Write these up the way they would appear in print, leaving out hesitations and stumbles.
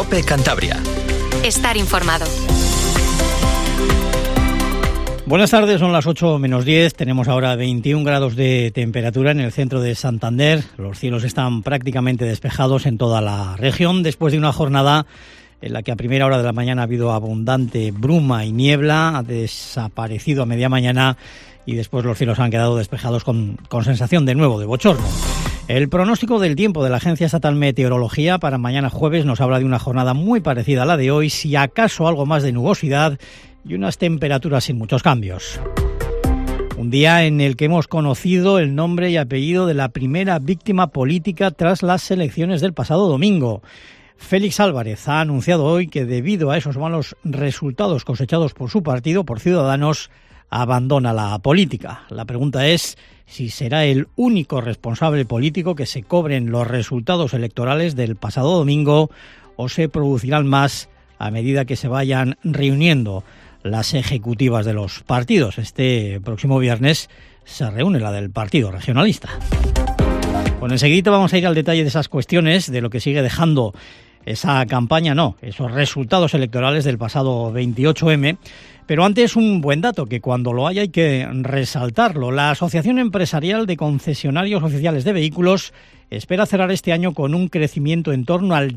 COPE Cantabria. Estar informado. Buenas tardes, son las 8 menos 10. Tenemos ahora 21 grados de temperatura en el centro de Santander. Los cielos están prácticamente despejados en toda la región después de una jornada en la que a primera hora de la mañana ha habido abundante bruma y niebla. Ha desaparecido a media mañana y después los cielos han quedado despejados con sensación de nuevo de bochorno. El pronóstico del tiempo de la Agencia Estatal Meteorología para mañana jueves nos habla de una jornada muy parecida a la de hoy, si acaso algo más de nubosidad y unas temperaturas sin muchos cambios. Un día en el que hemos conocido el nombre y apellido de la primera víctima política tras las elecciones del pasado domingo. Félix Álvarez ha anunciado hoy que debido a esos malos resultados cosechados por su partido, por Ciudadanos, abandona la política. La pregunta es si será el único responsable político que se cobren los resultados electorales del pasado domingo o se producirán más a medida que se vayan reuniendo las ejecutivas de los partidos. Este próximo viernes se reúne la del Partido Regionalista. Bueno, enseguida vamos a ir al detalle de esas cuestiones, de lo que sigue dejando esa campaña, esos resultados electorales del pasado 28M. Pero antes un buen dato, que cuando lo hay que resaltarlo. La Asociación Empresarial de Concesionarios Oficiales de Vehículos espera cerrar este año con un crecimiento en torno al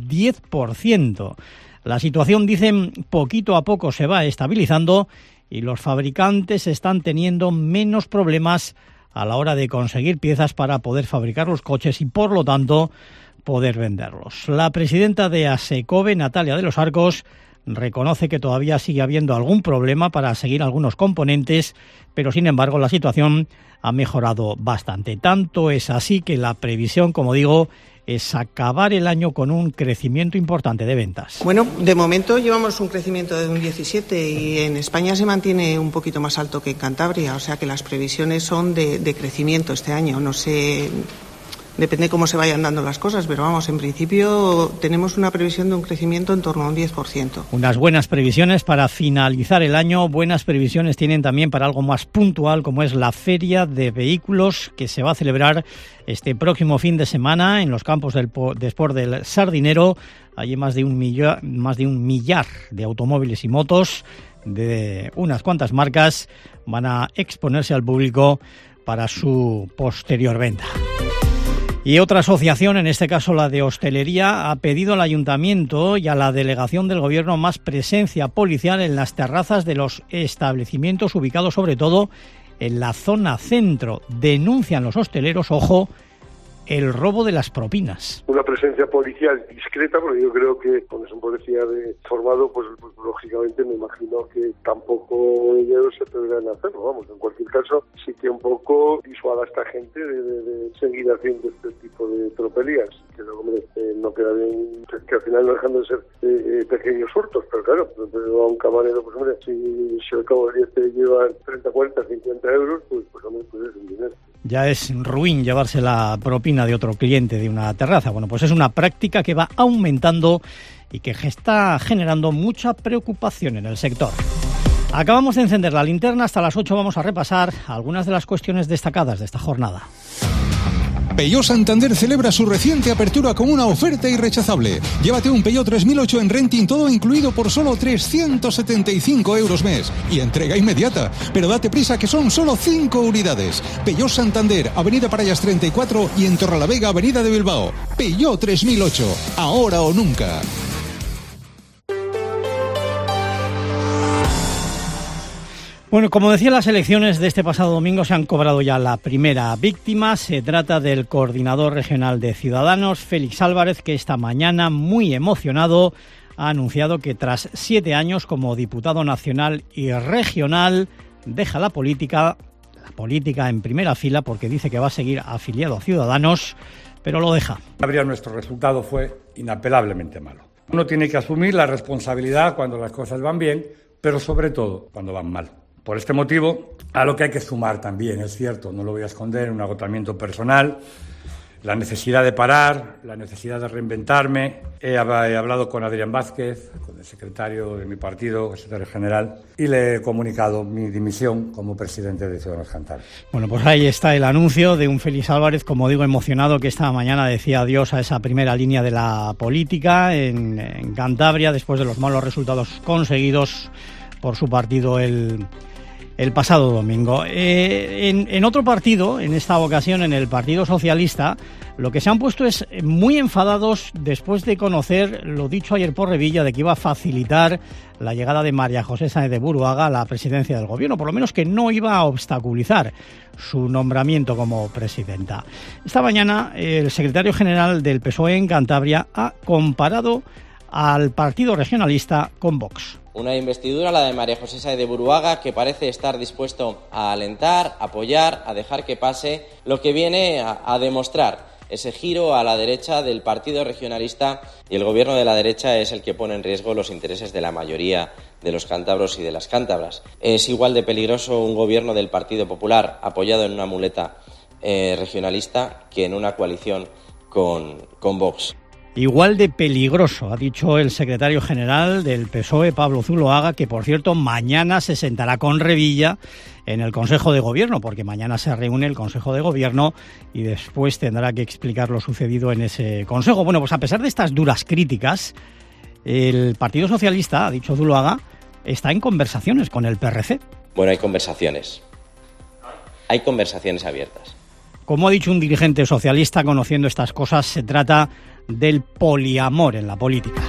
10%. La situación, dicen, poquito a poco se va estabilizando y los fabricantes están teniendo menos problemas a la hora de conseguir piezas para poder fabricar los coches y, por lo tanto, poder venderlos. La presidenta de ASECOVE, Natalia de los Arcos, reconoce que todavía sigue habiendo algún problema para seguir algunos componentes, pero sin embargo la situación ha mejorado bastante. Tanto es así que la previsión, como digo, es acabar el año con un crecimiento importante de ventas. Bueno, de momento llevamos un crecimiento de un 17 y en España se mantiene un poquito más alto que en Cantabria, o sea que las previsiones son de crecimiento este año. No sé, depende cómo se vayan dando las cosas, pero vamos, en principio tenemos una previsión de un crecimiento en torno a un 10%. Unas buenas previsiones para finalizar el año. Buenas previsiones tienen también para algo más puntual, como es la Feria de Vehículos, que se va a celebrar este próximo fin de semana en los campos de Sport del Sardinero. Allí más de un millar de automóviles y motos de unas cuantas marcas van a exponerse al público para su posterior venta. Y otra asociación, en este caso la de hostelería, ha pedido al Ayuntamiento y a la delegación del Gobierno más presencia policial en las terrazas de los establecimientos ubicados sobre todo en la zona centro. Denuncian los hosteleros, ojo, el robo de las propinas. Una presencia policial discreta, porque yo creo que cuando es un policía formado, pues lógicamente me imagino que tampoco ellos se podrán hacerlo. Vamos, en cualquier caso, sí que un poco disuada a esta gente de seguir haciendo este tipo de tropelías. Que hombre, no queda bien, que al final no dejan de ser pequeños hurtos, pero claro, pero a un camarero, pues hombre, si al cabo del día te llevan 30, 40, 50 euros, pues hombre, pues es un dinero. Ya es ruin llevarse la propina de otro cliente de una terraza. Bueno, pues es una práctica que va aumentando y que está generando mucha preocupación en el sector. Acabamos de encender la linterna, hasta las 8 vamos a repasar algunas de las cuestiones destacadas de esta jornada. Peugeot Santander celebra su reciente apertura con una oferta irrechazable. Llévate un Peugeot 3008 en renting, todo incluido por solo 375 euros mes. Y entrega inmediata. Pero date prisa que son solo 5 unidades. Peugeot Santander, Avenida Parallas 34 y en Torrelavega, Avenida de Bilbao. Peugeot 3008, ahora o nunca. Bueno, como decía, las elecciones de este pasado domingo se han cobrado ya la primera víctima. Se trata del coordinador regional de Ciudadanos, Félix Álvarez, que esta mañana, muy emocionado, ha anunciado que tras 7 años como diputado nacional y regional, deja la política en primera fila, porque dice que va a seguir afiliado a Ciudadanos, pero lo deja. Nuestro resultado fue inapelablemente malo. Uno tiene que asumir la responsabilidad cuando las cosas van bien, pero sobre todo cuando van mal. Por este motivo, a lo que hay que sumar también, es cierto, no lo voy a esconder, un agotamiento personal, la necesidad de parar, la necesidad de reinventarme. He hablado con Adrián Vázquez, con el secretario de mi partido, el secretario general, y le he comunicado mi dimisión como presidente de Ciudadanos Cantabria. Bueno, pues ahí está el anuncio de un Félix Álvarez, como digo, emocionado, que esta mañana decía adiós a esa primera línea de la política en Cantabria, después de los malos resultados conseguidos por su partido el pasado domingo. En otro partido, en esta ocasión en el Partido Socialista, lo que se han puesto es muy enfadados después de conocer lo dicho ayer por Revilla de que iba a facilitar la llegada de María José Sáenz de Buruaga a la presidencia del Gobierno, por lo menos que no iba a obstaculizar su nombramiento como presidenta. Esta mañana el secretario general del PSOE en Cantabria ha comparado al Partido Regionalista con Vox. Una investidura, la de María José Sáenz de Buruaga, que parece estar dispuesto a alentar, apoyar, a dejar que pase, lo que viene a demostrar ese giro a la derecha del Partido Regionalista, y el gobierno de la derecha es el que pone en riesgo los intereses de la mayoría de los cántabros y de las cántabras. Es igual de peligroso un gobierno del Partido Popular apoyado en una muleta regionalista que en una coalición con Vox. Igual de peligroso, ha dicho el secretario general del PSOE, Pablo Zuloaga, que por cierto mañana se sentará con Revilla en el Consejo de Gobierno, porque mañana se reúne el Consejo de Gobierno y después tendrá que explicar lo sucedido en ese Consejo. Bueno, pues a pesar de estas duras críticas, el Partido Socialista, ha dicho Zuloaga, está en conversaciones con el PRC. Bueno, hay conversaciones abiertas. Como ha dicho un dirigente socialista, conociendo estas cosas, se trata del poliamor en la política.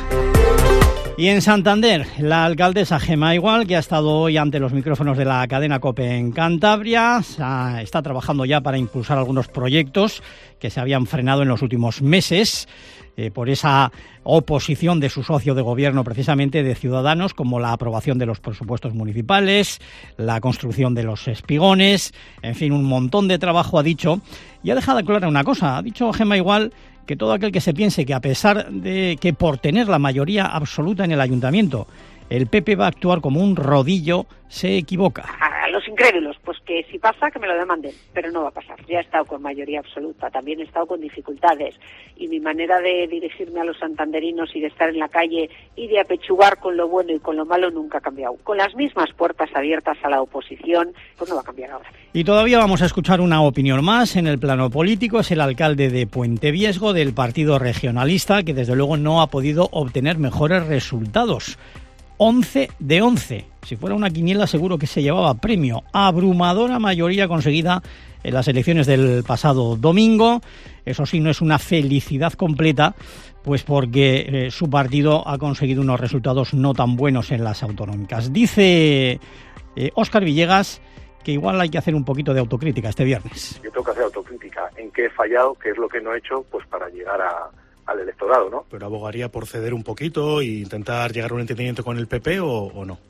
Y en Santander, la alcaldesa Gemma Igual, que ha estado hoy ante los micrófonos de la cadena COPE en Cantabria, está trabajando ya para impulsar algunos proyectos que se habían frenado en los últimos meses por esa oposición de su socio de gobierno, precisamente de Ciudadanos, como la aprobación de los presupuestos municipales, la construcción de los espigones, en fin, un montón de trabajo ha dicho. Y ha dejado clara una cosa, ha dicho Gemma Igual que todo aquel que se piense que a pesar de que por tener la mayoría absoluta en el ayuntamiento el PP va a actuar como un rodillo, se equivoca. A los incrédulos, pues que si pasa, que me lo demanden, pero no va a pasar. Ya he estado con mayoría absoluta, también he estado con dificultades, y mi manera de dirigirme a los santanderinos y de estar en la calle y de apechugar con lo bueno y con lo malo nunca ha cambiado. Con las mismas puertas abiertas a la oposición, pues no va a cambiar ahora. Y todavía vamos a escuchar una opinión más en el plano político. Es el alcalde de Puente Viesgo, del Partido Regionalista, que desde luego no ha podido obtener mejores resultados. 11 de 11. Si fuera una quiniela seguro que se llevaba premio. Abrumadora mayoría conseguida en las elecciones del pasado domingo. Eso sí, no es una felicidad completa, pues porque su partido ha conseguido unos resultados no tan buenos en las autonómicas. Dice Óscar Villegas que igual hay que hacer un poquito de autocrítica este viernes. Yo tengo que hacer autocrítica. ¿En qué he fallado? ¿Qué es lo que no he hecho? Pues para llegar al electorado, ¿no? ¿Pero abogaría por ceder un poquito e intentar llegar a un entendimiento con el PP o no?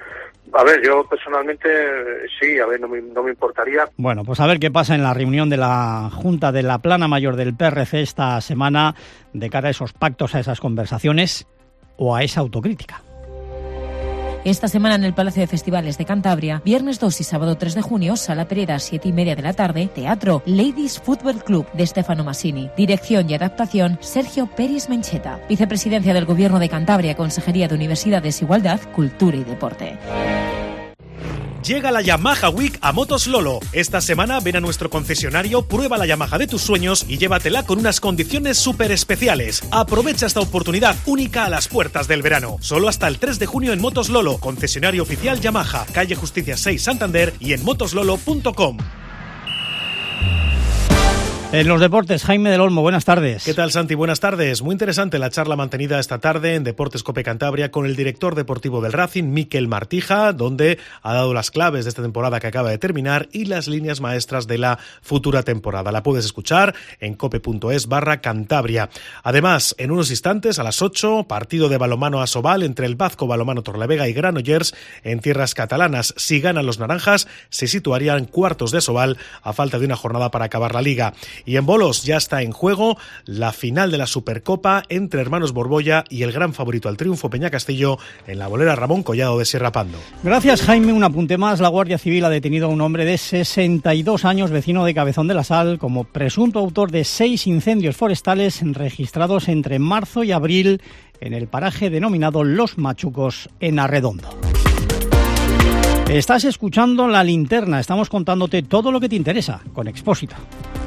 A ver, yo personalmente sí, a ver, no me importaría. Bueno, pues a ver qué pasa en la reunión de la Junta de la Plana Mayor del PRC esta semana de cara a esos pactos, a esas conversaciones o a esa autocrítica. Esta semana en el Palacio de Festivales de Cantabria, viernes 2 y sábado 3 de junio, Sala Pereda, 7:30 de la tarde, teatro Ladies Football Club de Stefano Massini. Dirección y adaptación, Sergio Peris Mencheta. Vicepresidencia del Gobierno de Cantabria, Consejería de Universidades, Igualdad, Cultura y Deporte. Llega la Yamaha Week a Motos Lolo. Esta semana ven a nuestro concesionario, prueba la Yamaha de tus sueños y llévatela con unas condiciones súper especiales. Aprovecha esta oportunidad única a las puertas del verano. Solo hasta el 3 de junio en Motos Lolo, concesionario oficial Yamaha, calle Justicia 6 Santander y en motoslolo.com. En los deportes, Jaime del Olmo, buenas tardes. ¿Qué tal, Santi? Buenas tardes. Muy interesante la charla mantenida esta tarde en Deportes COPE Cantabria con el director deportivo del Racing, Miquel Martija, donde ha dado las claves de esta temporada que acaba de terminar y las líneas maestras de la futura temporada. La puedes escuchar en cope.es/Cantabria. Además, en unos instantes, a las 8, partido de balonmano Asobal entre el Bazco Balonmano Torlavega y Granollers en tierras catalanas. Si ganan los naranjas, se situarían cuartos de Asobal a falta de una jornada para acabar la liga. Y en bolos ya está en juego la final de la Supercopa entre hermanos Borbolla y el gran favorito al triunfo Peñacastillo en la bolera Ramón Collado de Sierra Pando. Gracias, Jaime. Un apunte más. La Guardia Civil ha detenido a un hombre de 62 años, vecino de Cabezón de la Sal, como presunto autor de 6 incendios forestales registrados entre marzo y abril en el paraje denominado Los Machucos, en Arredondo. Estás escuchando La Linterna. Estamos contándote todo lo que te interesa con Expósito.